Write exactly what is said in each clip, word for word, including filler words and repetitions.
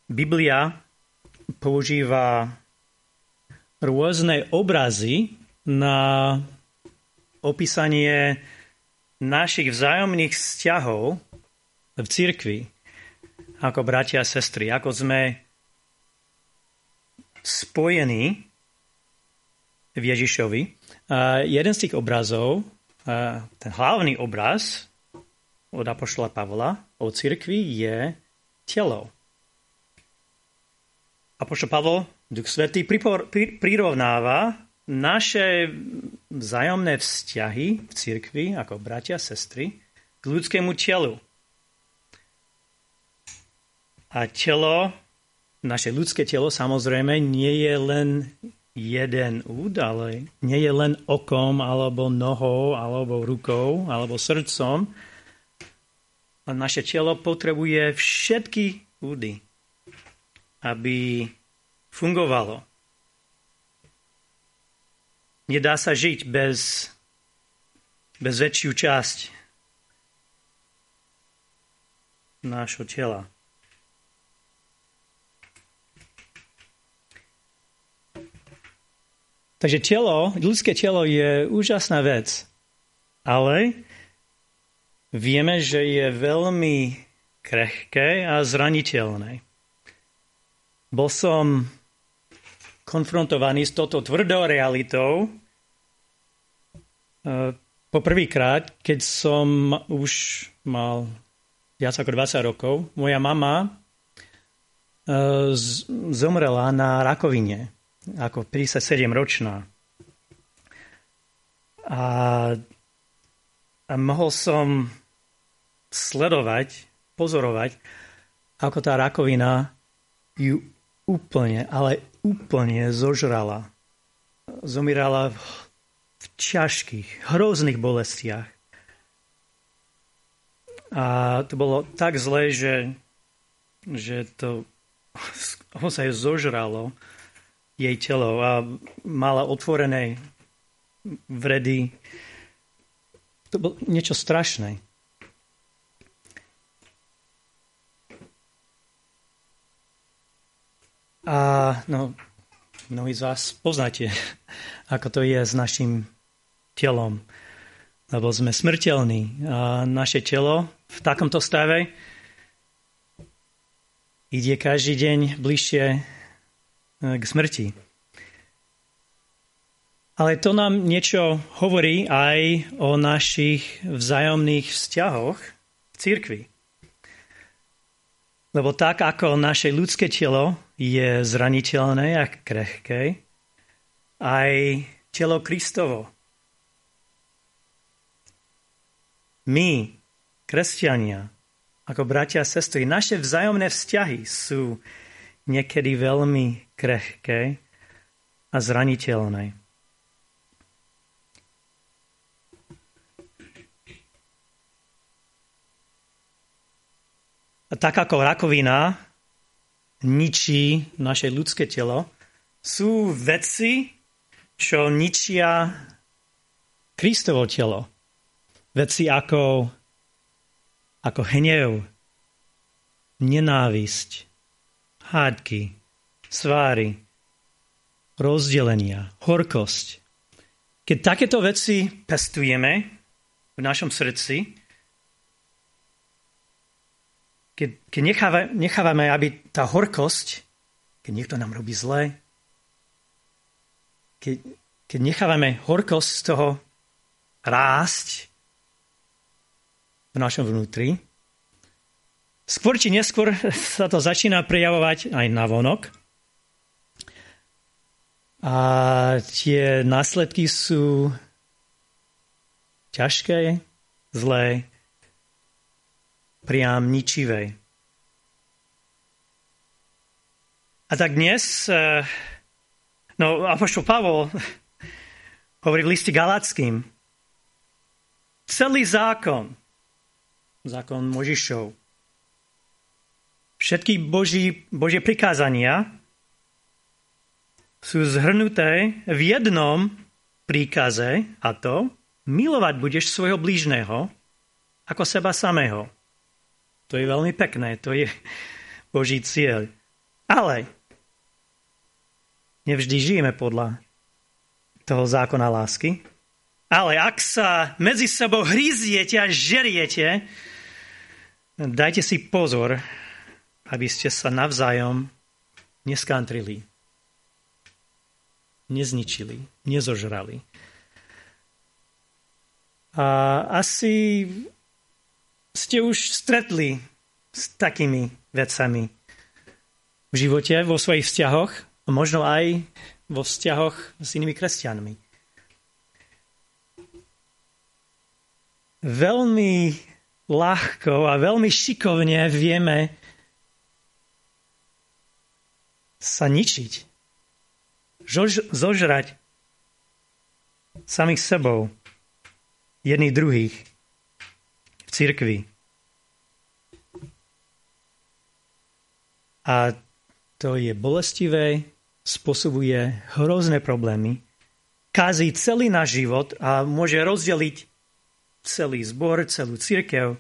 Biblia používa rôzne obrazy na opísanie našich vzájomných vzťahov v cirkvi, ako bratia a sestry, ako sme spojení v Ježišovi. A jeden z tých obrazov, ten hlavný obraz od apoštola Pavla o cirkvi je telo. Apoštol Pavol, Duch Svätý, prirovnáva naše vzájomné vzťahy v cirkvi, ako bratia a sestry, k ľudskému telu. A telo, naše ľudské telo, samozrejme, nie je len jeden úd, ale nie je len okom, alebo nohou, alebo rukou, alebo srdcom. A naše telo potrebuje všetky údy, aby fungovalo. Nedá sa žiť bez, bez väčšiu časť nášho tela. Takže telo, ľudské telo je úžasná vec, ale vieme, že je veľmi krehké a zraniteľné. Bol som konfrontovaný s touto tvrdou realitou poprvýkrát, keď som už mal viac ako dvadsať rokov. Moja mama zomrela na rakovine, ako päťdesiatsedemročná. A, a mohol som sledovať, pozorovať, ako tá rakovina ju úplne, ale úplne zožrala. Zomírala v, v ťažkých, hrozných bolestiach. A to bolo tak zlé, že, že to sa jej zožralo jej telo a mala otvorené vredy. To bolo niečo strašné. A no, mnohí z vás poznáte, ako to je s našim telom. Lebo sme smrteľní a naše telo v takomto stave ide každý deň bližšie k smrti. Ale to nám niečo hovorí aj o našich vzájomných vzťahoch v cirkvi. Lebo tak, ako naše ľudské telo je zraniteľné a krehké, aj telo Kristovo. My, kresťania, ako bratia a sestry, naše vzájomné vzťahy sú niekedy veľmi krehké a zraniteľné. A tak ako rakovina ničí naše ľudské telo, sú veci, čo ničia Kristovo telo. Veci ako, ako hnev, nenávisť, hádky, sváry, rozdelenia, horkosť. Keď takéto veci pestujeme v našom srdci, keď, keď necháva, nechávame, aby tá horkosť, keď niekto nám robí zle, keď, keď nechávame horkosť z toho rásť v našom vnútri, skôr či neskôr sa to začína prejavovať aj navonok. A tie následky sú ťažké, zlé, priam ničivé. A tak dnes, no apoštol Pavol hovorí v liste Galatským, celý zákon, zákon Možišov, všetky Boží, Božie prikázania sú zhrnuté v jednom príkaze, a to milovať budeš svojho blížneho ako seba samého. To je veľmi pekné, to je Boží cieľ. Ale nevždy žijeme podľa toho zákona lásky. Ale ak sa medzi sebou hryziete a žeriete, dajte si pozor, aby ste sa navzájom neskantrili, nezničili, nezožrali. A asi ste už stretli s takými vecami v živote, vo svojich vzťahoch, a možno aj vo vzťahoch s inými kresťanmi. Veľmi ľahko a veľmi šikovne vieme sa ničiť, Žož, zožrať samých sebou, jedných druhých v cirkvi. A to je bolestivé, spôsobuje hrozné problémy, kazí celý náš život a môže rozdeliť celý zbor, celú cirkev.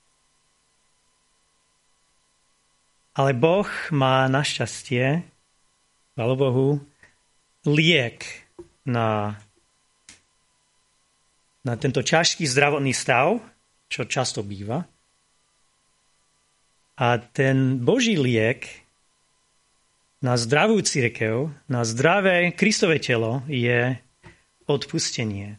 Ale Boh má našťastie, chvála Bohu, liek na, na tento ťažký zdravotný stav, čo často býva. A ten Boží liek na zdravú cirkev, na zdravé Kristové telo je odpustenie.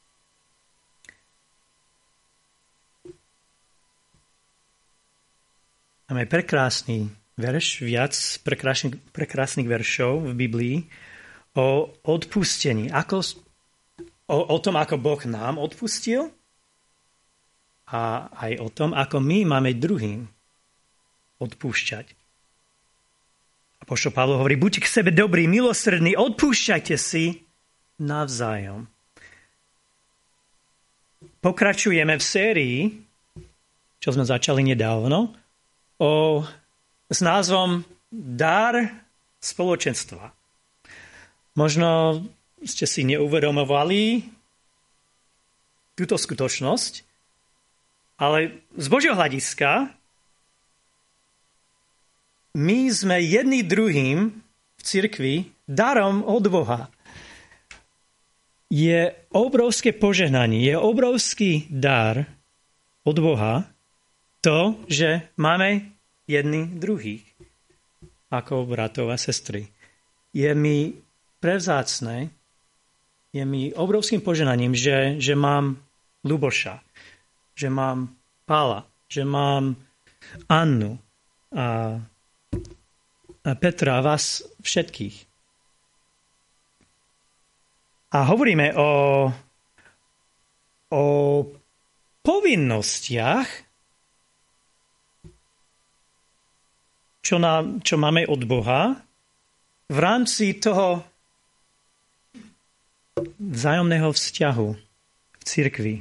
Máme prekrásny verš, viac prekrásnych, prekrásnych veršov v Biblii o odpustení. Ako, o, o tom, ako Boh nám odpustil a aj o tom, ako my máme druhým odpúšťať. Apoštol Pavol hovorí, buďte k sebe dobrí, milosrdní, odpúšťajte si navzájom. Pokračujeme v sérii, čo sme začali nedávno, o, s názvom Dar spoločenstva. Možno ste si neuvedomovali túto skutočnosť, ale z Božieho hľadiska my sme jedný druhým v cirkvi darom od Boha. Je obrovské požehnanie, je obrovský dar od Boha to, že máme jedný druhých ako bratov a sestry. Je mi prevzácne, je mi obrovským požehnaním, že, že mám Luboša, že mám Pála, že mám Annu a Petra a vás všetkých. A hovoríme o, o povinnostiach, čo, nám, čo máme od Boha v rámci toho vzájomného vzťahu v cirkvi.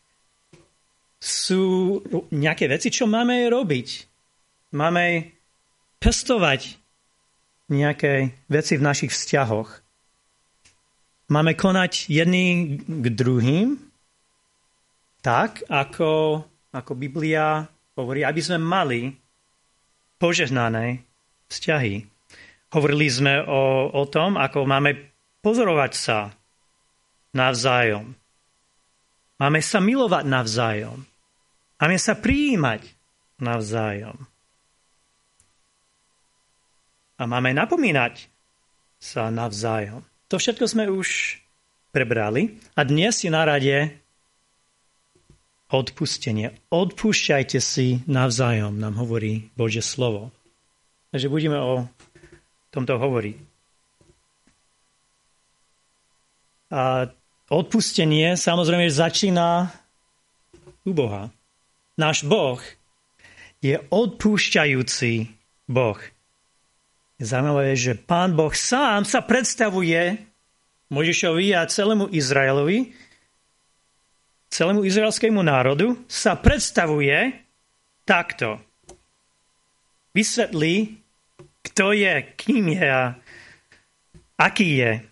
Sú nejaké veci, čo máme robiť. Máme pestovať nejaké veci v našich vzťahoch. Máme konať jedný k druhým tak, ako, ako Biblia hovorí, aby sme mali požehnané vzťahy. Hovorili sme o, o tom, ako máme pozorovať sa navzájom. Máme sa milovať navzájom. Máme sa prijímať navzájom. A máme napomínať sa navzájom. To všetko sme už prebrali. A dnes je na rade odpustenie. Odpúšťajte si navzájom, nám hovorí Božie slovo. Takže budeme o tomto hovoriť. A odpustenie samozrejme začína u Boha. Náš Boh je odpúšťajúci Boh. Je zaujímavé, že Pán Boh sám sa predstavuje Mojžišovi a celému Izraelovi, celému izraelskému národu, sa predstavuje takto. Vysvetlí, kto je, kým je a aký je.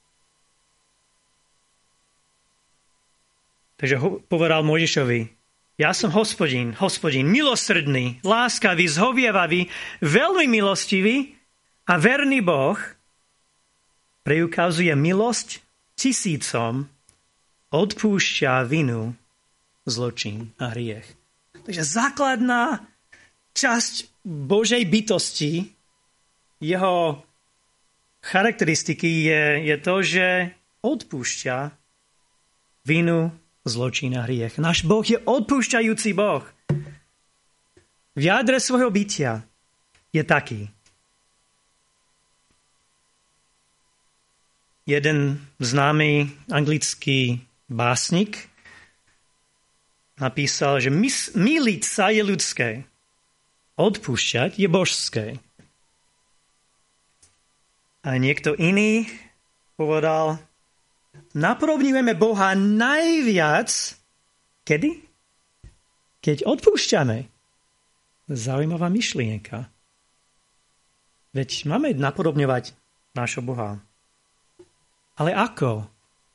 Takže povedal Mojžišovi, Ja som Hospodin, Hospodin, milosrdný, láskavý, zhovievavý, veľmi milostivý a verný Boh, preukazuje milosť tisícom, odpúšťa vinu, zločin a hriech. Takže základná časť Božej bytosti, jeho charakteristiky je, je to, že odpúšťa vinu, zločin a hriech. Náš Boh je odpúšťajúci Boh. V jadre svojho bytia je taký. Jeden známy anglický básnik napísal, že mys- miliť sa je ľudské, odpúšťať je božské. A niekto iný povedal, napodobňujeme Boha najviac, kedy? Keď odpúšťame. Zaujímavá myšlienka. Veď máme napodobňovať nášho Boha. Ale ako?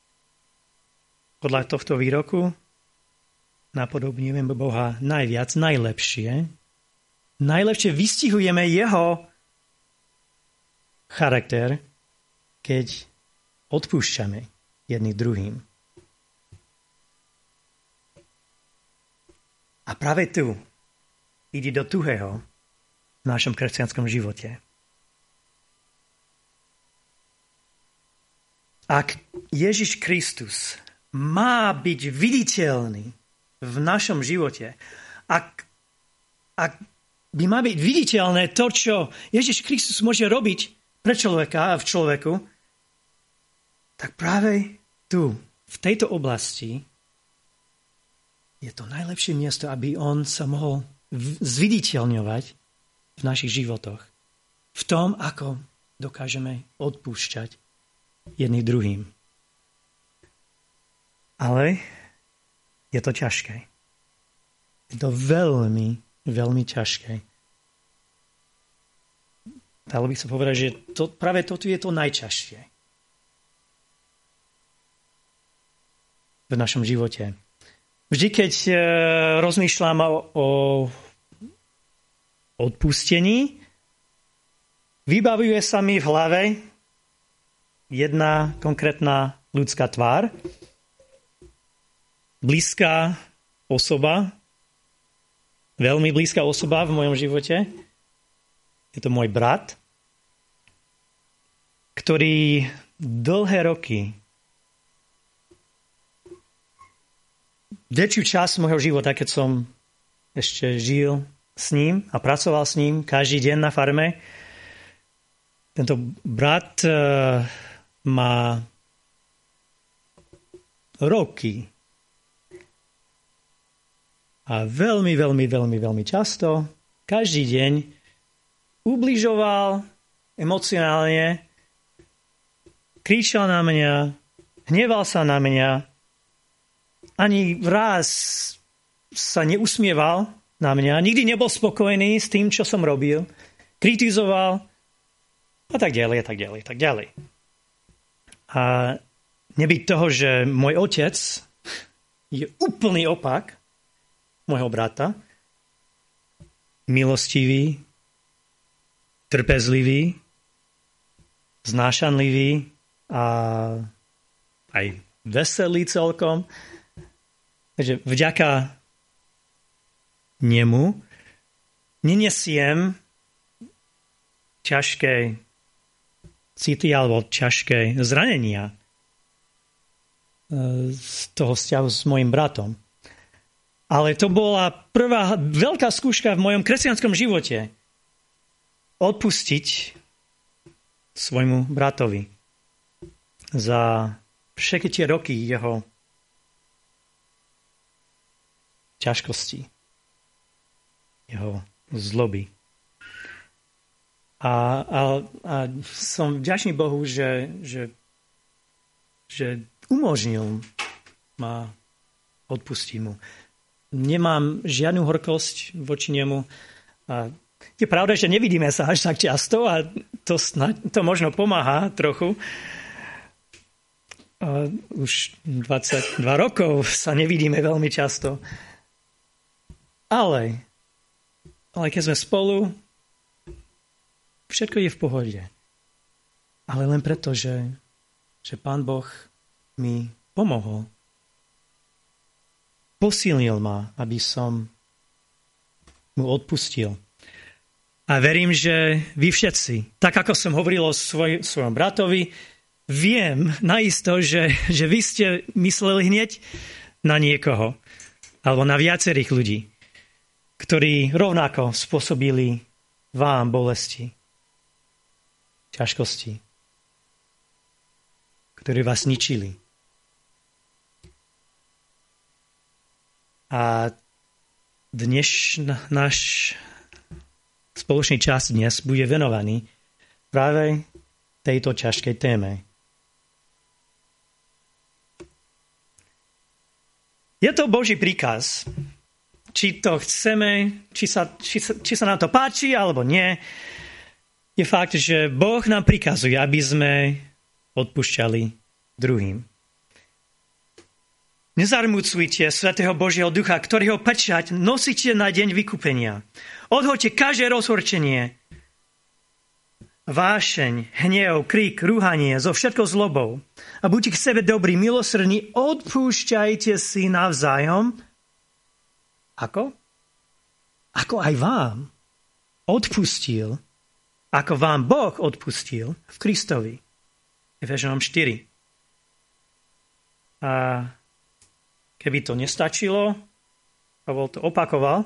Podľa tohto výroku napodobňujeme Boha najviac, najlepšie. Najlepšie vystihujeme jeho charakter, keď odpúšťame jedný druhým. A práve tu ide do tuhého v našom kresťanskom živote. Ak Ježiš Kristus má byť viditeľný v našom živote, ak, ak by má byť viditeľné to, čo Ježiš Kristus môže robiť pre človeka a v človeku, tak práve tu, v tejto oblasti, je to najlepšie miesto, aby on sa mohol zviditeľňovať v našich životoch. V tom, ako dokážeme odpúšťať jedným druhým. Ale je to ťažké. Je to veľmi, veľmi ťažké. Dalo by sa povedať, že to, práve toto je to najťažšie v našom živote. Vždy, keď e, rozmýšľam o, o odpustení, vybavuje sa mi v hlave jedna konkrétna ľudská tvár, blízka osoba, veľmi blízka osoba v mojom živote. Je to môj brat, ktorý dlhé roky väčšiu časť môjho života, keď som ešte žil s ním a pracoval s ním každý deň na farme. Tento brat uh, má roky a veľmi, veľmi, veľmi, veľmi často každý deň ubližoval emocionálne, kričal na mňa, hneval sa na mňa, ani raz sa neusmieval na mňa, nikdy nebol spokojný s tým, čo som robil, kritizoval a tak ďalej, a tak ďalej, tak ďalej. A nebyť toho, že môj otec je úplný opak môjho brata, milostivý, trpezlivý, znášanlivý a aj veselý celkom. Takže vďaka nemu nenesiem ťažké city alebo ťažké zranenia z toho vzťahu s mojim bratom. Ale to bola prvá veľká skúška v mojom kresťanskom živote. Odpustiť svojmu bratovi za všetky tie roky jeho ťažkosti, jeho zloby. A, a, a som vďačný Bohu, že, že, že umožnil ma odpustiť mu. Nemám žiadnu horkosť voči nemu. A je pravda, že nevidíme sa až tak často a to, snáď, to možno pomáha trochu. A už dvadsaťdva rokov sa nevidíme veľmi často. Ale, ale keď sme spolu, všetko je v pohode. Ale len preto, že, že Pán Boh mi pomohol. Posilnil ma, aby som mu odpustil. A verím, že vy všetci, tak ako som hovoril o svoj, svojom bratovi, viem naisto, že, že vy ste mysleli hneď na niekoho, alebo na viacerých ľudí, ktorí rovnako spôsobili vám bolesti, ťažkosti, ktorí vás ničili. A dnes náš spoločný čas dnes bude venovaný práve tejto ťažkej téme. Je to Boží príkaz. Či to chceme, či sa, či, sa, či sa nám to páči, alebo nie. Je fakt, že Boh nám prikazuje, aby sme odpúšťali druhým. Nezarmucujte Svätého Božieho Ducha, ktorého pečať nosíte na deň vykúpenia. Odhoďte každé rozhorčenie, vášeň, hnev, krík, rúhanie so všetkou zlobou a buďte k sebe dobrí, milosrdní, odpúšťajte si navzájom. Ako? Ako aj vám odpustil, ako vám Boh odpustil v Kristovi. Efežanom štyri. A keby to nestačilo, Pavol to opakoval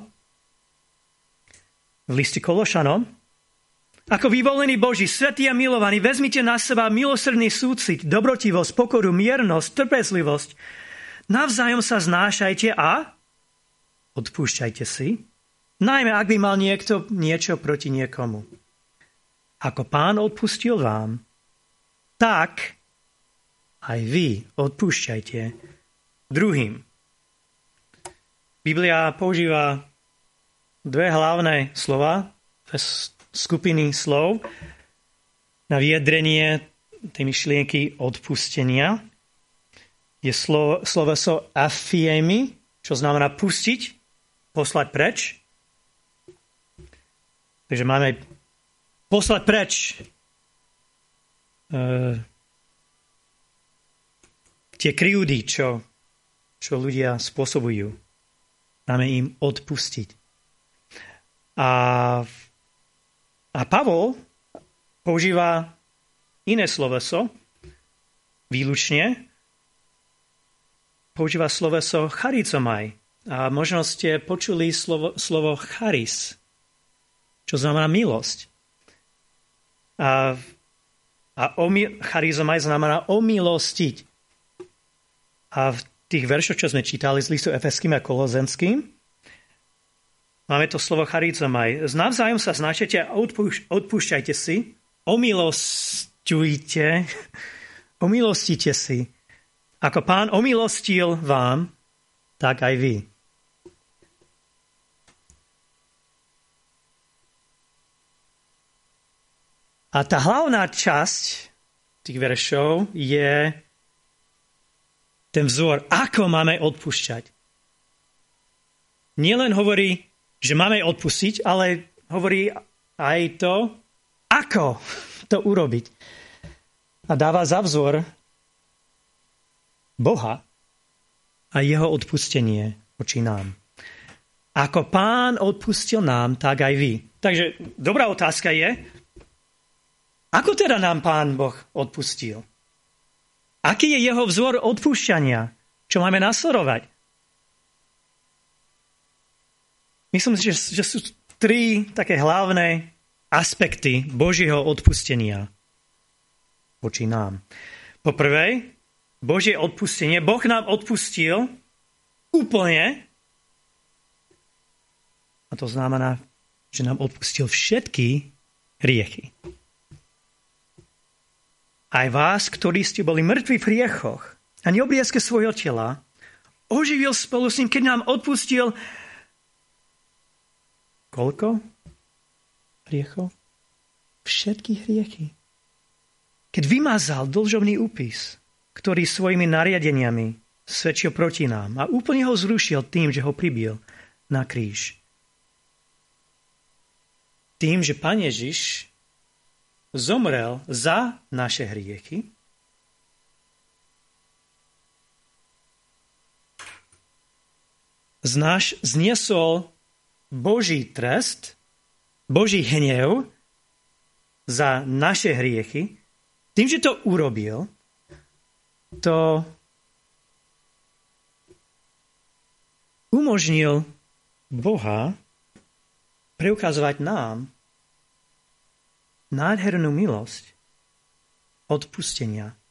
v liste Kološanom, ako vyvolený Boží, svätý a milovaný, vezmite na seba milosrdný súcit, dobrotivosť, pokoru, miernosť, trpezlivosť. Navzájom sa znášajte a odpúšťajte si, najmä ak by mal niekto niečo proti niekomu. Ako Pán odpustil vám, tak aj vy odpúšťajte druhým. Biblia používa dve hlavné slova, skupiny slov na vyjadrenie tej myšlienky odpustenia. Je slovo, sloveso afiemi, čo znamená pustiť, poslať preč. Takže máme poslať preč uh, tie krivdy, čo, čo ľudia spôsobujú. Máme im odpustiť. A A Pavol používa iné sloveso, výlučne. Používa sloveso charizomai. A možno ste počuli slovo, slovo charis, čo znamená milosť. A, a omi, charizomai znamená omilostiť. A v tých veršoch, čo sme čítali z listu Efeským a Kolosenským, máme to slovo charizomai. Navzájom sa znášajte a odpúš- odpúšťajte si, omilosťujte, omilostite si. Ako Pán omilostil vám, tak aj vy. A tá hlavná časť tých veršov je ten vzor, ako máme odpúšťať. Nielen hovorí, že máme odpustiť, ale hovorí aj to, ako to urobiť. A dáva za vzor Boha a jeho odpustenie voči nám. Ako Pán odpustil nám, tak aj vy. Takže dobrá otázka je, ako teda nám Pán Boh odpustil? Aký je jeho vzor odpúšťania? Čo máme nasledovať? Myslím si, že, že sú tri také hlavné aspekty Božieho odpustenia voči nám. Po prvé, Božie odpustenie. Boh nám odpustil úplne. A to znamená, že nám odpustil všetky hriechy. Aj vás, ktorí ste boli mŕtvi v hriechoch a neobriezke svojho tela, oživil spolu s ním, keď nám odpustil koľko hriechov? Všetky hriechy. Keď vymazal dlžovný úpis, ktorý svojimi nariadeniami svedčil proti nám a úplne ho zrušil tým, že ho pribil na kríž. Tým, že Pán Ježiš zomrel za naše hriechy, znáš zniesol Boží trest, Boží hnev za naše hriechy. Tým, že to urobil, to umožnil Boha preukazovať nám nádhernú milosť odpustenia.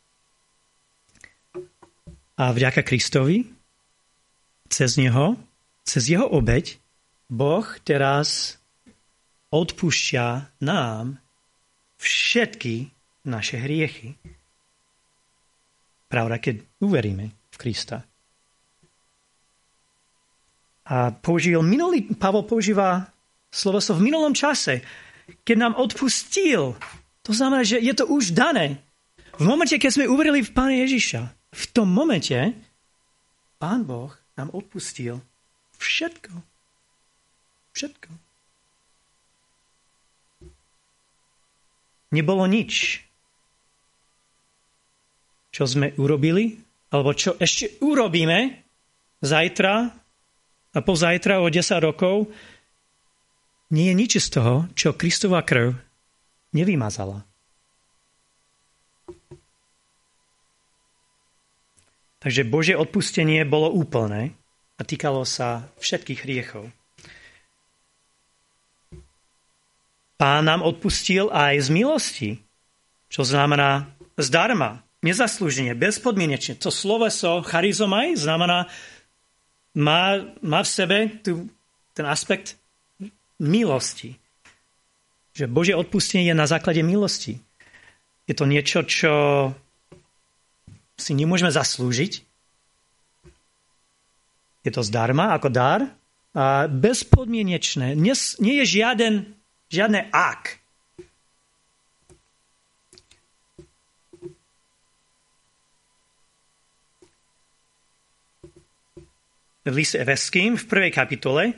A vďaka Kristovi, cez neho, cez jeho obeť, Boh teraz odpúšťa nám všetky naše hriechy. Pravda, keď uveríme v Krista. A použil minulý, Pavol používa slovo v minulom čase, keď nám odpustil. To znamená, že je to už dané. V momente, keď sme uverili v Pána Ježiša, v tom momente Pán Boh nám odpustil všetko. Všetko. Nebolo nič, čo sme urobili, alebo čo ešte urobíme zajtra a pozajtra o desať rokov, nie je nič z toho, čo Kristova krv nevymazala. Takže Božie odpustenie bolo úplné a týkalo sa všetkých hriechov. Pán nám odpustil aj z milosti, čo znamená zdarma, nezaslúžene, bezpodmienečne. To sloveso charizomai znamená, má, má v sebe tu, ten aspekt milosti. Že Božie odpustenie je na základe milosti. Je to niečo, čo si nemôžeme zaslúžiť. Je to zdarma, ako dar. A bezpodmienečné. Nie, nie je žiaden, žiadne ak. V liste Efeským v prvej kapitole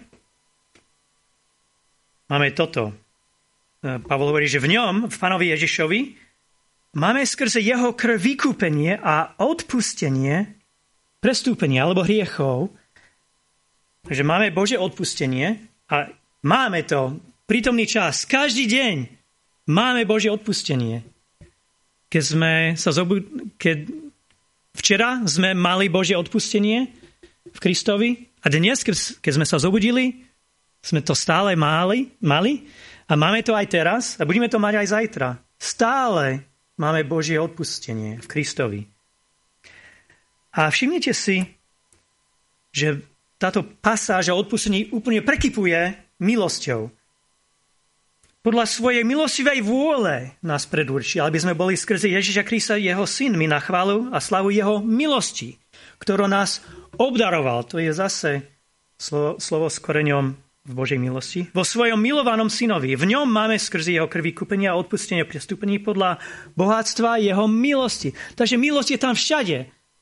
máme toto. Pavol hovorí, že v ňom, v Pánovi Ježišovi, máme skrze jeho krv vykúpenie a odpustenie prestúpenia alebo hriechov. Takže máme Božie odpustenie a máme to prítomný čas. Každý deň máme Božie odpustenie. Keď sme sa zobudili, keď včera sme mali Božie odpustenie v Kristovi a dnes, keď sme sa zobudili, sme to stále mali, mali a máme to aj teraz a budeme to mať aj zajtra. Stále máme Božie odpustenie v Kristovi. A všimnite si, že táto pasáž o odpustení úplne prekypuje milosťou. Podľa svojej milostivej vôle nás predurčí, aby sme boli skrze Ježiša Krista jeho synmi na chválu a slavu jeho milosti, ktorú nás obdaroval. To je zase slovo, slovo s koreňom v Božej milosti. Vo svojom milovanom synovi. V ňom máme skrze jeho krv vykúpenie a odpustenie prestúpení podľa bohatstva jeho milosti. Takže milosť je tam všade.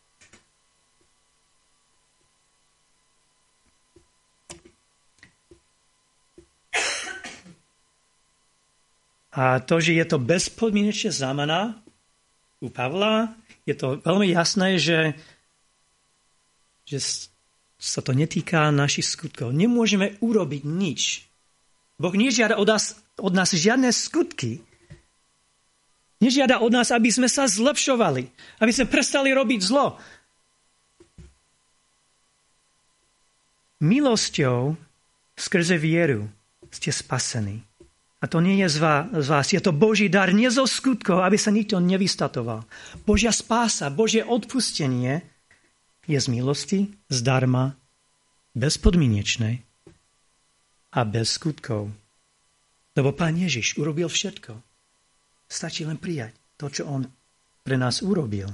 A to, že je to bezpodmienečne znamená u Pavla, je to veľmi jasné, že, že sa to netýka našich skutkov. Nemôžeme urobiť nič. Boh nežiada od nás, od nás žiadne skutky. Nežiada od nás, aby sme sa zlepšovali, aby sme prestali robiť zlo. Milosťou skrze vieru ste spasení. A to nie je z vás, je to Boží dar, nie zo skutkov, aby sa nikto nevystatoval. Božia spása, Božie odpustenie je z milosti, zdarma, bezpodmienečné a bez skutkov. Lebo Pán Ježiš urobil všetko. Stačí len prijať to, čo on pre nás urobil.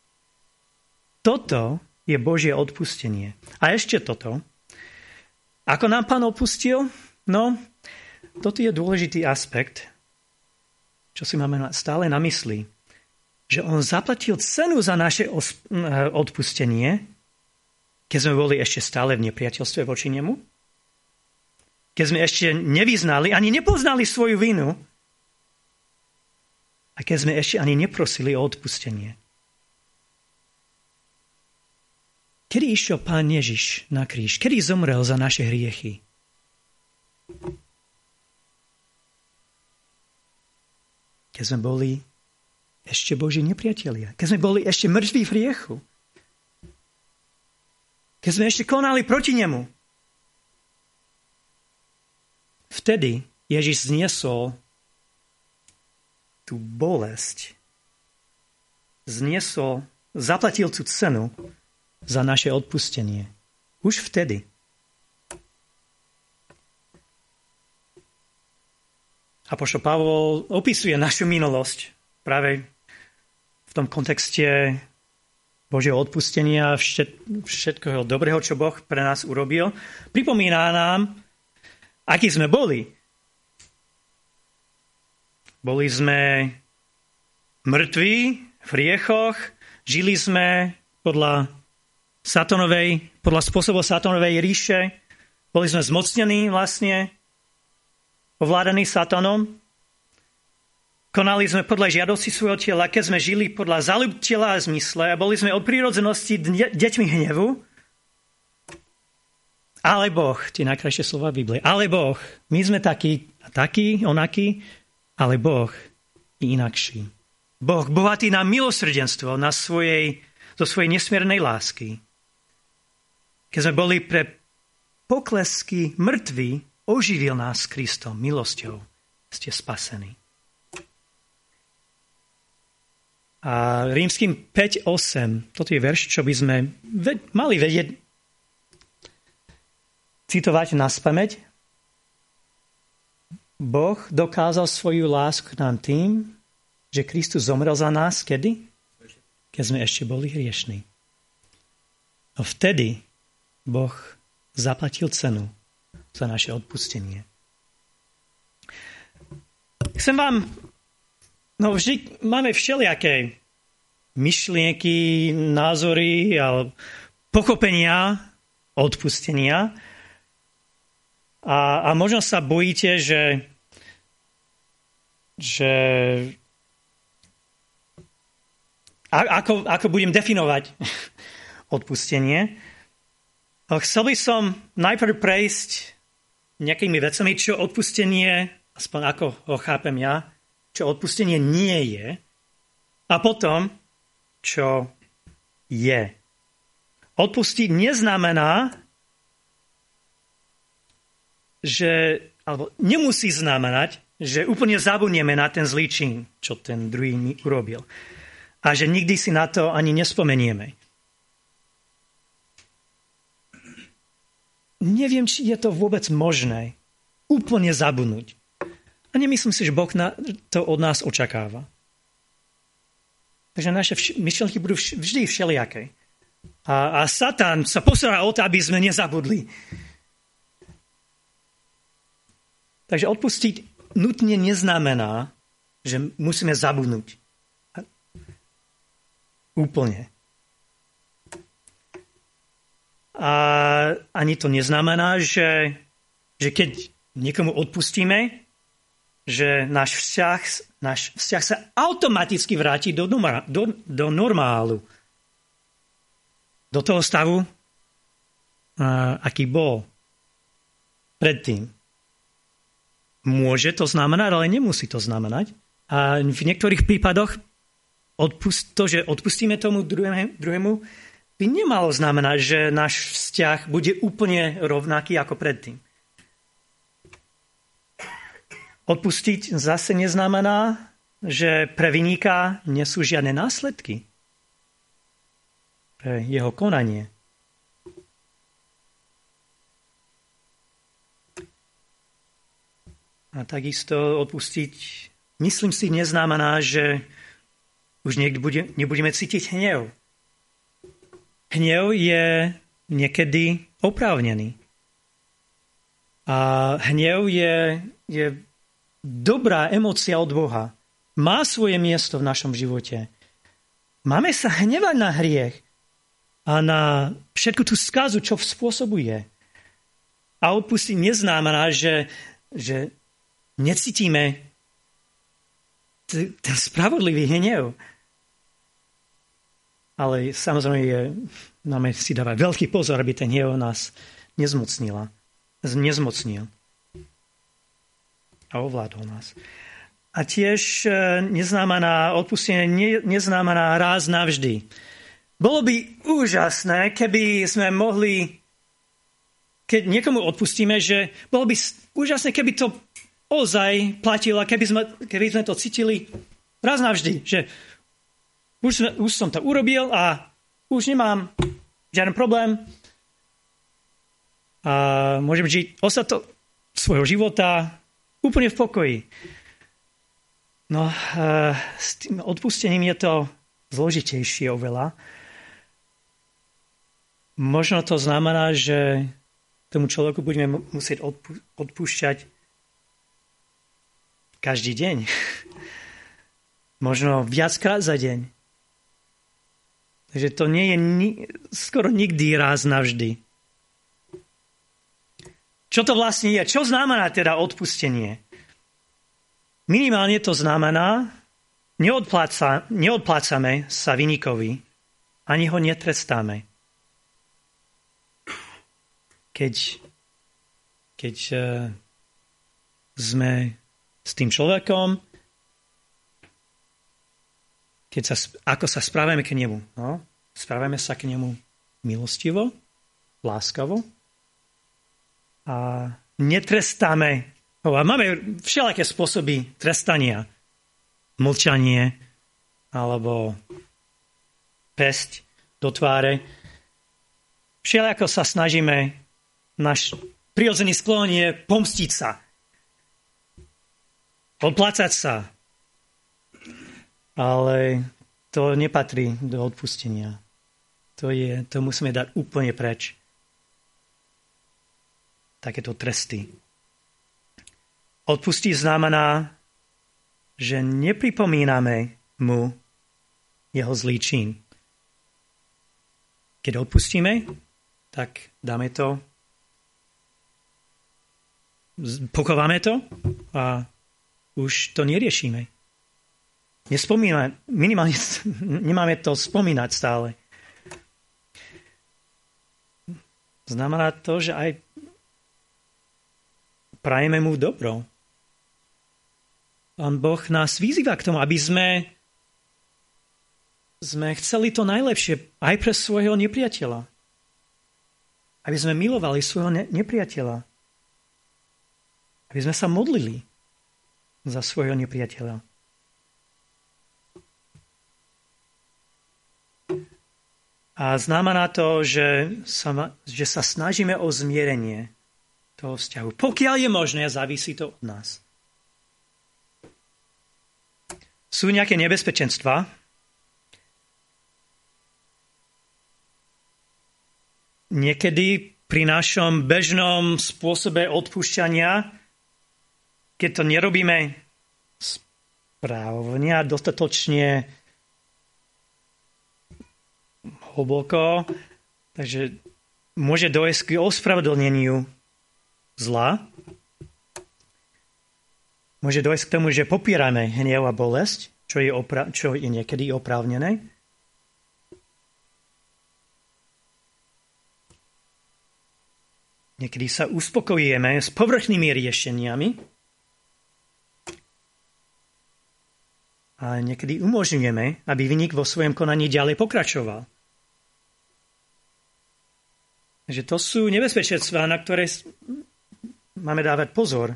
Toto je Božie odpustenie. A ešte toto. Ako nám Pán odpustil? No, toto je dôležitý aspekt, čo si máme stále na mysli, že on zaplatil cenu za naše odpustenie keď sme boli ešte stále v nepriateľstve voči nemu, keď sme ešte nevyznali, ani nepoznali svoju vinu, a keď sme ešte ani neprosili o odpustenie. Kedy išiel Pán Ježiš na kríž? Kedy zomrel za naše hriechy? Keď sme boli ešte Boží nepriatelia. Keď sme boli ešte mŕtvi v hriechu. Keď sme ešte konali proti nemu. Vtedy Ježiš zniesol tú bolesť. Zniesol, zaplatil tú cenu za naše odpustenie. Už vtedy. Apoštol Pavol opisuje našu minulosť práve v tom kontexte Božieho odpustenia, všetkého dobrého, čo Boh pre nás urobil. Pripomína nám, akí sme boli. Boli sme mŕtvi v hriechoch, žili sme podľa satanovej, podľa spôsobov satanovej ríše, boli sme zmocnení vlastne, ovládaní satanom. Konali sme podľa žiadosti svojho tela, keď sme žili podľa záľub tela a zmysle a boli sme od prírodzenosti deťmi hnevu. Ale Boh, tie najkrajšie slova Biblie, ale Boh, my sme takí a takí, onakí, ale Boh je inakší. Boh bohatý na milosrdenstvo, na svojej, zo svojej nesmiernej lásky. Keď sme boli pre poklesky mŕtvi, oživil nás Kristom milosťou. Ste spasení. A Rímskym päť osem, toto je verš, čo by sme ve- mali vedieť citovať naspamäť. Boh dokázal svoju lásku nám tým, že Kristus zomrel za nás, kedy? Keď sme ešte boli hriešní. No vtedy Boh zaplatil cenu za naše odpustenie. Chcem vám, no vždy máme všelijaké myšlienky, názory alebo pochopenia odpustenia a, a možno sa bojíte, že, že a, ako, ako budem definovať odpustenie. Chcel by som najprv prejsť nejakými vecami, čo odpustenie, aspoň ako ho chápem ja, čo odpustenie nie je, a potom, čo je. Odpustiť neznamená, že, alebo nemusí znamenať, že úplne zabudneme na ten zlý čin, čo ten druhý mi urobil. A že nikdy si na to ani nespomenieme. Neviem, či je to vôbec možné úplne zabudnúť. A nemyslím si, že Boh to od nás očakáva. Takže naše vš- myšlenky budú vš- vždy všelijaké. A, a Satan sa postará o to, aby sme nezabudli. Takže odpustiť nutne neznamená, že musíme zabudnúť. Úplne. A ani to neznamená, že, že keď niekomu odpustíme, že náš vzťah, náš vzťah sa automaticky vráti do, do, do normálu. Do toho stavu, a, aký bol predtým. Môže to znamenať, ale nemusí to znamenať. A v niektorých prípadoch odpust, to, že odpustíme tomu druhému, druhému, by nemalo znamenať, že náš vzťah bude úplne rovnaký ako predtým. Odpustiť zase neznamená, že pre viníka nie sú žiadne následky pre jeho konanie. A takisto odpustiť, myslím si, neznamená, že už niekde bude, nebudeme cítiť hnev. Hnev je niekedy oprávnený. A hnev je, je dobrá emócia od Boha. Má svoje miesto v našom živote. Máme sa hnevať na hriech, a na všetku tú skazu, čo spôsobuje. A odpustiť neznamená, že, že necítime t- ten spravodlivý hnev. Ale samozrejme je, máme si dávať veľký pozor, aby ten hnev nás nezmocnila. Nezmocnil. A ovládol nás. A tiež neznamená, odpustenie ne, neznamená raz navždy. Bolo by úžasné, keby sme mohli, keď niekomu odpustíme, že bolo by úžasné, keby to ozaj platilo, keby sme, keby sme to cítili raz navždy, že už, sme, už som to urobil a už nemám žiaden problém a môžem žiť ostatok svojho života úplne v pokoji. No, s tým odpustením je to zložitejšie oveľa. Možno to znamená, že tomu človeku budeme musieť odpú- odpúšťať každý deň. Možno viackrát za deň. Takže to nie je ni- skoro nikdy raz navždy. Čo to vlastne je? Čo znamená teda odpustenie? Minimálne to znamená, neodpláca, neodplácame sa vinníkovi, ani ho netrestáme. Keď, keď uh, sme s tým človekom, keď sa, ako sa správame k nemu. No? Správame sa k nemu milostivo, láskavo a netrestáme. A máme všelijaké spôsoby trestania. Mlčanie alebo pesť do tváre. Všelijako sa snažíme, náš prirodzený sklon je pomstiť sa. Odplácať sa. Ale to nepatrí do odpustenia. To, je, to musíme dať úplne preč. Takéto tresty. Odpustiť znamená, že nepripomíname mu jeho zlý čin. Keď odpustíme, tak dáme to, pochováme to a už to neriešime. Nespomíname, minimálne nemáme to spomínať stále. Znamená to, že aj prajeme mu dobro. Pán Boh nás vyzýva k tomu, aby sme, sme chceli to najlepšie aj pre svojho nepriateľa. Aby sme milovali svojho ne- nepriateľa. Aby sme sa modlili za svojho nepriateľa. A znamená to, že sa, že sa snažíme o zmierenie toho vzťahu. Pokiaľ je možné, závisí to od nás. Sú nejaké nebezpečenstvá? Niekedy pri našom bežnom spôsobe odpúšťania, keď to nerobíme správne a dostatočne hlboko, takže môže dojsť k ospravedlneniu zla. Môže dojsť k tomu, že popierame hnev a bolesť, čo je, opra- čo je niekedy oprávnené. Niekedy sa uspokojujeme s povrchnými riešeniami a niekedy umožňujeme, aby vinník vo svojom konaní ďalej pokračoval. Takže to sú nebezpečenstvá, na ktoré máme dávať pozor.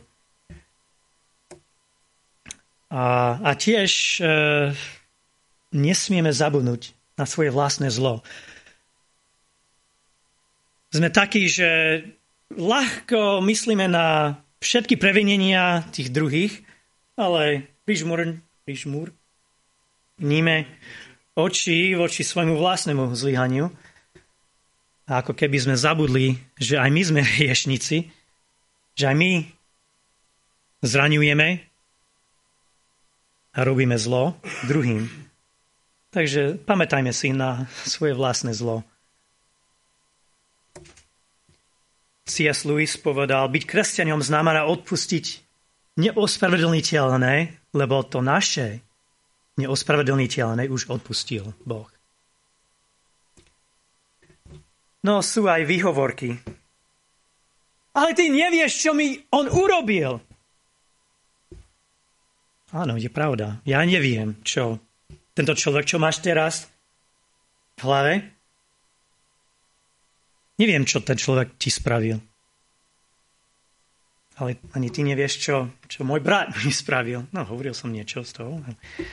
A, a tiež e, nesmieme zabudnúť na svoje vlastné zlo. Sme takí, že ľahko myslíme na všetky previnenia tých druhých, ale prižmúr, prižmúr, níme oči voči svojmu vlastnému zlyhaniu. A ako keby sme zabudli, že aj my sme hriešnici, že aj my zraňujeme a robíme zlo druhým. Takže pamätajme si na svoje vlastné zlo C S. Lewis povedal, byť kresťanom znamená odpustiť neospravedlniteľné, lebo to naše neospravedlniteľné už odpustil Boh. No sú aj výhovorky. Ale ty nevieš, čo mi on urobil. Áno, je pravda. Ja neviem, čo tento človek, čo máš teraz v hlave, neviem, čo ten človek ti spravil. Ale ani ty nevieš, čo, čo môj brat mi spravil. No, hovoril som niečo z toho.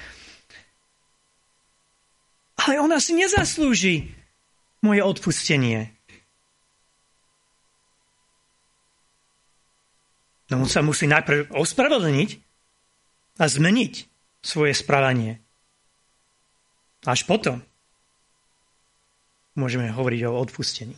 Ale ona si nezaslúži moje odpustenie. No on sa musí najprv ospravedlniť a zmeniť svoje správanie. Až potom môžeme hovoriť o odpustení.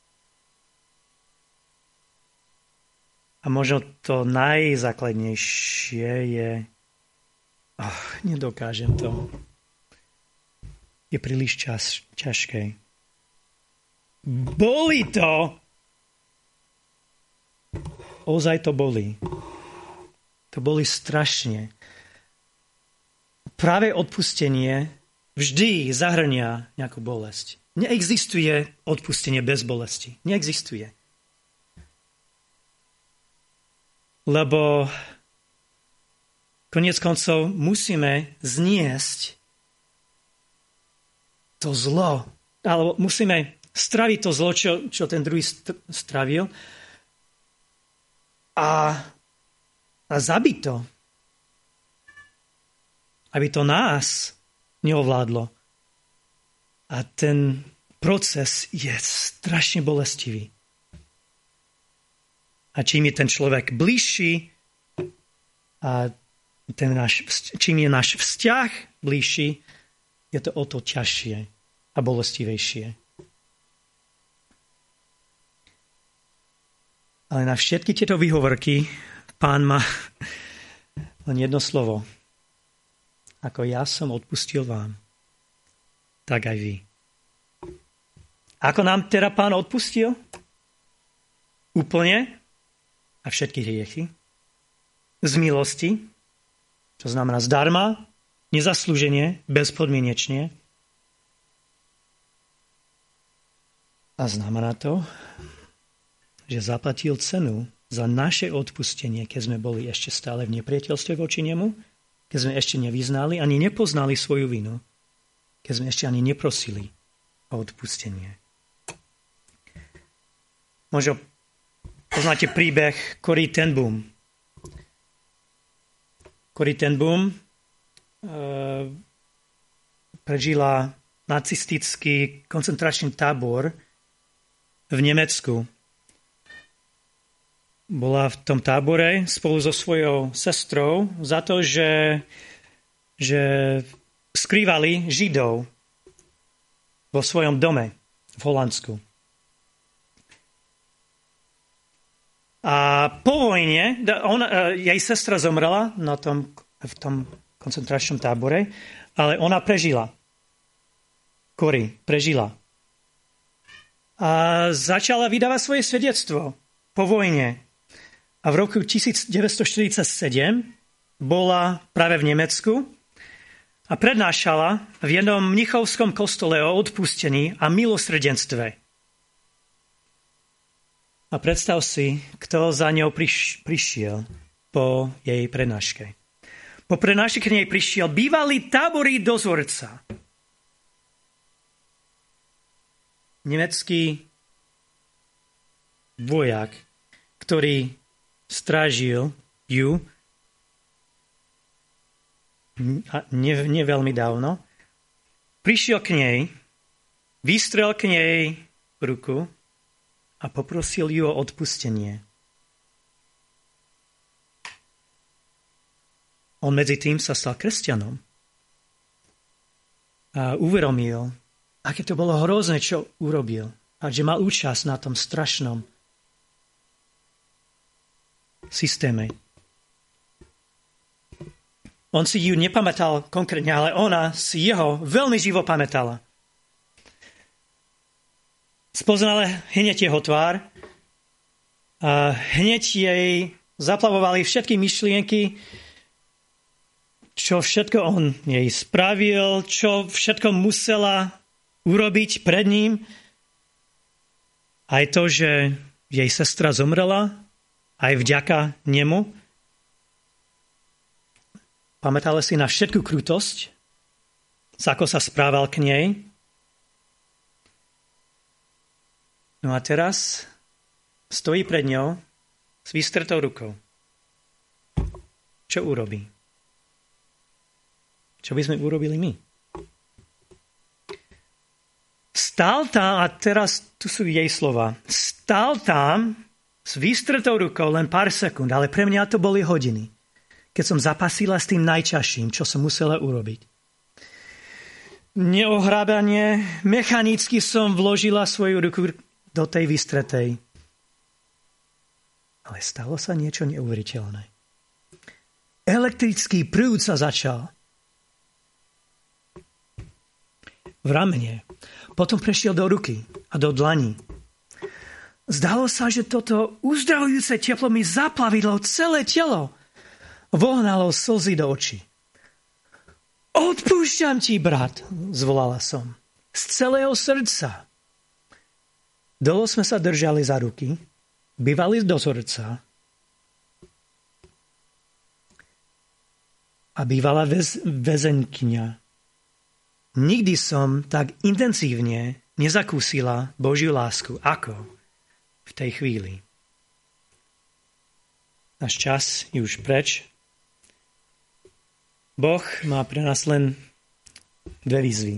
A možno to najzákladnejšie je... Oh, nedokážem to. Je príliš čas, ťažké. Boli to. Ozaj to boli. To boli strašne. Práve odpustenie vždy zahrňa nejakú bolesť. Neexistuje odpustenie bez bolesti. Neexistuje. Lebo koniec koncov musíme zniesť to zlo. Alebo musíme straviť to zlo, čo, čo ten druhý stravil. A, a zabiť to. Aby to nás neovládlo. A ten proces je strašne bolestivý. A čím je ten človek bližší, a ten náš, čím je náš vzťah bližší, je to o to ťažšie a bolestivejšie. Ale na všetky tieto výhovorky Pán má len jedno slovo. Ako ja som odpustil vám, tak aj vy. Ako nám teda Pán odpustil? Úplne a všetky hriechy. Z milosti, to znamená zdarma, nezaslúženie, bezpodmienečne. A znamená to, že zaplatil cenu za naše odpustenie, keď sme boli ešte stále v nepriateľstve voči nemu, keď sme ešte nevyznali, ani nepoznali svoju vinu, keď sme ešte ani neprosili o odpustenie. Možno poznáte príbeh Corrie ten Boom. Corrie ten Boom e, prežila nacistický koncentračný tábor v Nemecku. Bola v tom tábore spolu so svojou sestrou za to, že, že skrývali Židov vo svojom dome v Holandsku. A po vojne, ona, jej sestra zomrela na tom, v tom koncentračnom tábore, ale ona prežila. Corrie prežila. A začala vydávať svoje svedectvo po vojne. A v roku devätnásťstoštyridsaťsedem bola práve v Nemecku a prednášala v jednom mnichovskom kostole o odpustení a milosrdenstve. A predstav si, kto za ňou priš- prišiel po jej prednáške. Po prednáške k nej prišiel bývalý táborný dozorca. Nemecký vojak, ktorý strážil ju ne, ne veľmi dávno, prišiel k nej, vystrel k nej ruku a poprosil ju o odpustenie. On medzi tým sa stal kresťanom a uvedomil, aké to bolo hrozné, čo urobil, a že mal účasť na tom strašnom systéme. On si ju nepamätal konkrétne, ale ona si jeho veľmi živo pamätala. Spoznala hneď jeho tvár A hneď jej zaplavovali všetky myšlienky, čo všetko on jej spravil, čo všetko musela urobiť pred ním. Aj to, že jej sestra zomrela, aj vďaka nemu. Pamätala si na všetku krutosť, ako sa správal k nej. No a teraz stojí pred ňou s vystretou rukou. Čo urobí? Čo by sme urobili my? Stál tam, a teraz tu sú jej slova, stál tam s vystretou rukou len pár sekúnd, ale pre mňa to boli hodiny, keď som zapasila s tým najťažším, čo som musela urobiť. Neohrábanie, mechanicky som vložila svoju ruku do tej vystretej. Ale stalo sa niečo neuveriteľné. Elektrický prúd sa začal v ramene. Potom prešiel do ruky a do dlaní. Zdalo sa, že toto uzdravujúce teplo mi zaplavilo celé telo. Vohnalo slzy do očí. Odpúšťam ti, brat, zvolala som. Z celého srdca. Dlho sme sa držali za ruky, bývali do srdca a bývala väz, väzenkyňa. Nikdy som tak intenzívne nezakúsila Božiu lásku, ako v tej chvíli. Náš čas je už preč. Boh má pre nás len dve výzvy.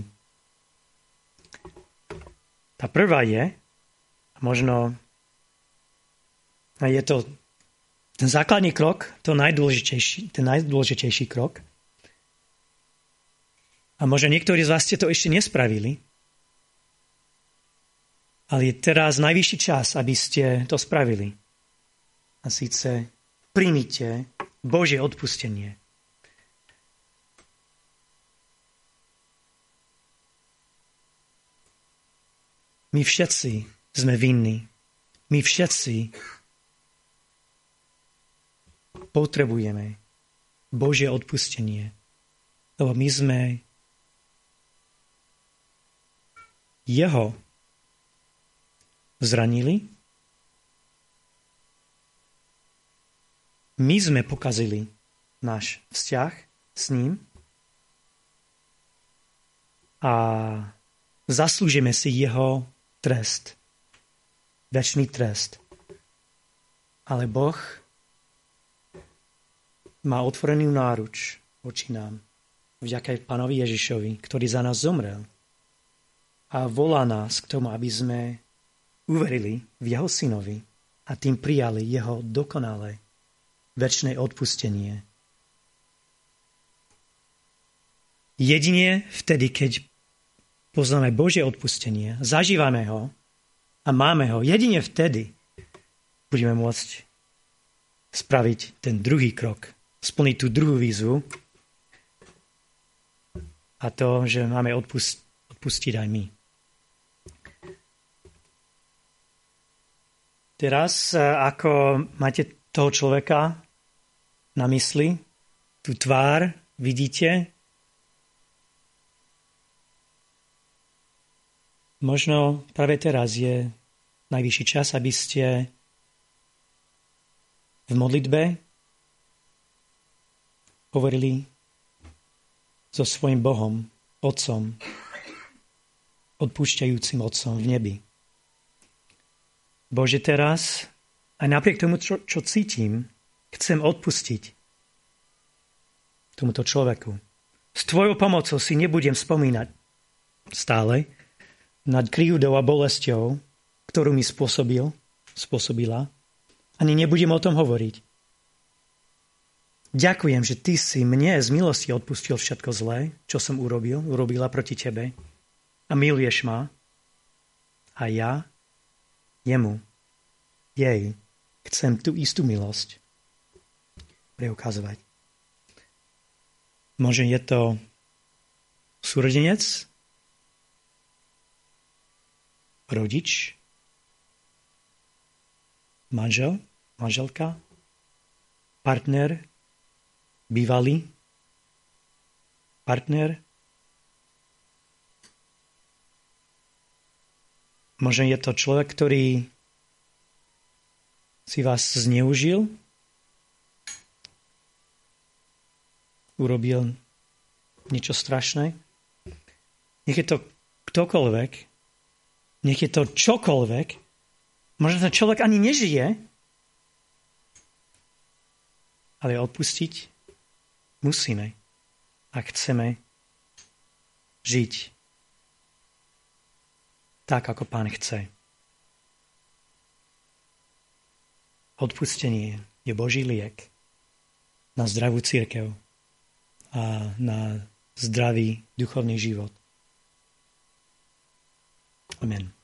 Tá prvá je, možno je to ten základný krok, to najdôležitejší, ten najdôležitejší krok. A možno niektorí z vás ste to ešte nespravili, ale je teraz najvyšší čas, aby ste to spravili. A síce príjmite Božie odpustenie. My všetci sme vinní. My všetci potrebujeme Božie odpustenie. Lebo my sme jeho zranili. My sme pokazili náš vzťah s ním a zaslúžime si jeho trest. Večný trest. Ale Boh má otvorenú náruč voči nám vďaka Pánovi Ježišovi, ktorý za nás zomrel. A volá nás k tomu, aby sme uverili v jeho synovi a tým prijali jeho dokonalé večné odpustenie. Jedine vtedy, keď poznáme Božie odpustenie, zažívame ho a máme ho, jedine vtedy budeme môcť spraviť ten druhý krok, splniť tú druhú výzvu a to, že máme odpust, odpustiť aj my. Teraz, ako máte toho človeka na mysli, tú tvár vidíte, možno práve teraz je najvyšší čas, aby ste v modlitbe hovorili so svojím Bohom, Otcom, odpúšťajúcim Otcom v nebi. Bože, teraz, aj napriek tomu, čo, čo cítim, chcem odpustiť tomuto človeku. S tvojou pomocou si nebudem spomínať stále nad krivdou a bolesťou, ktorú mi spôsobil, spôsobila. Ani nebudem o tom hovoriť. Ďakujem, že ty si mne z milosti odpustil všetko zlé, čo som urobil, urobila proti tebe. A miluješ ma. A ja jemu, jej, chcem tú istú milosť preukazovať. Možno je to súrodenec, rodič, manžel, manželka, partner, bývalý partner. Možno je to človek, ktorý si vás zneužil, urobil niečo strašné. Nech je to ktokoľvek, nech je to čokoľvek, možno ten človek ani nežije, ale odpustiť musíme, ak chceme žiť tak, ako Pán chce. Odpustenie je Boží liek na zdravú cirkev a na zdravý duchovný život. Amen.